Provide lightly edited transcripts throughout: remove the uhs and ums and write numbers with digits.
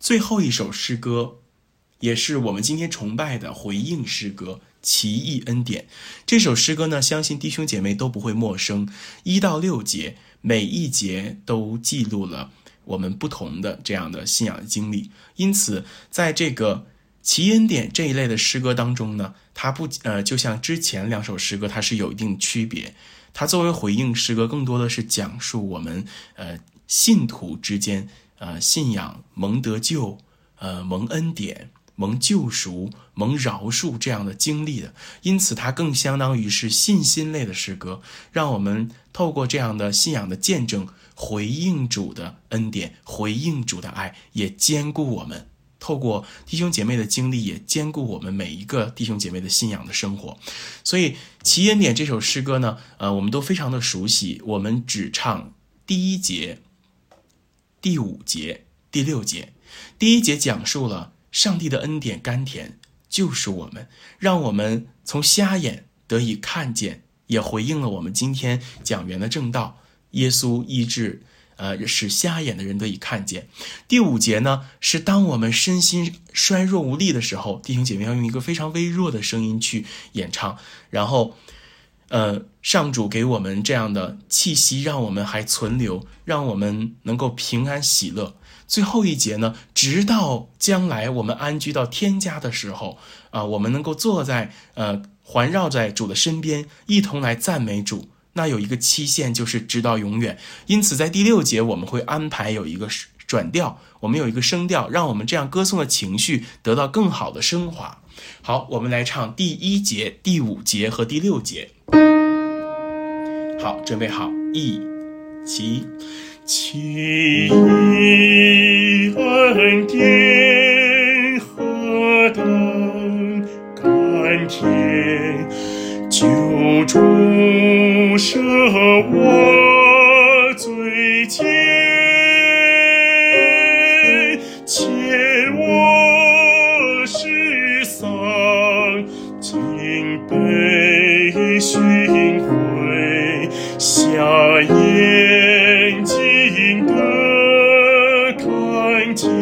最后一首诗歌，也是我们今天崇拜的回应诗歌，奇异恩典。这首诗歌呢，相信弟兄姐妹都不会陌生。1到6节，每一节都记录了我们不同的这样的信仰的经历。因此在这个奇异恩典这一类的诗歌当中呢，它就像之前2首诗歌，它是有一定区别。它作为回应诗歌，更多的是讲述我们信徒之间信仰蒙得救、蒙恩典、蒙救赎、蒙饶恕这样的经历的。因此它更相当于是信心类的诗歌，让我们透过这样的信仰的见证，回应主的恩典，回应主的爱，也兼顾我们透过弟兄姐妹的经历，也兼顾我们每一个弟兄姐妹的信仰的生活。所以奇异恩典这首诗歌呢，我们都非常的熟悉，我们只唱第1节、第5节、第6节。第1节讲述了上帝的恩典甘甜，救赎我们，让我们从瞎眼得以看见，也回应了我们今天讲员的正道，耶稣医治使瞎眼的人得以看见。第5节呢，是当我们身心衰弱无力的时候，弟兄姐妹要用一个非常微弱的声音去演唱，然后上主给我们这样的气息，让我们还存留，让我们能够平安喜乐。最后1节呢，直到将来我们安居到天家的时候我们能够坐在环绕在主的身边，一同来赞美主。那有一个期限，就是直到永远。因此在第6节我们会安排有一个转调，我们有一个声调，让我们这样歌颂的情绪得到更好的升华。好，我们来唱第1节、第5节和第6节。好，准备好，1起。 奇异恩典何等甘甜，救主赦我罪愆，牵我失丧，竟被寻回，瞎眼睛的看见。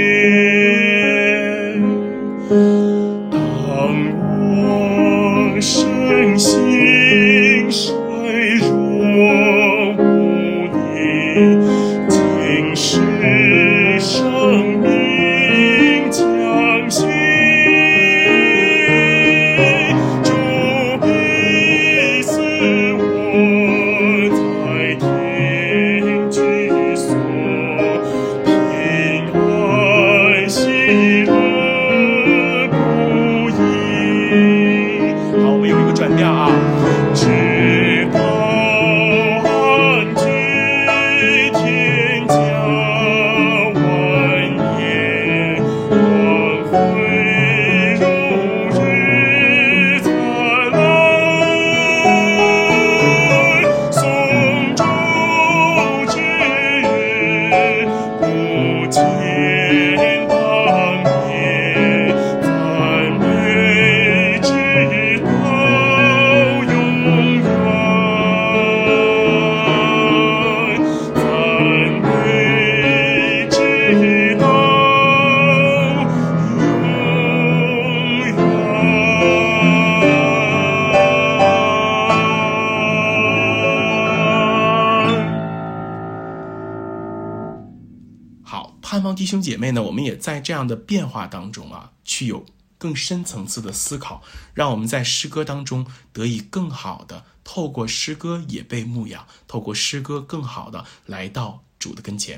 当我身心衰弱无力，竟是生命将息，主必赐我在天居所，平安喜乐不移。 好，我们有一个转调啊。 直到安居天家万年，光辉如日灿烂，颂主之日不见当年，赞美直到永远，赞美直到永远。 好，盼望弟兄姐妹呢，我们也在这样的变化当中去有更深层次的思考，让我们在诗歌当中得以更好的透过诗歌也被牧养，透过诗歌更好的来到主的跟前。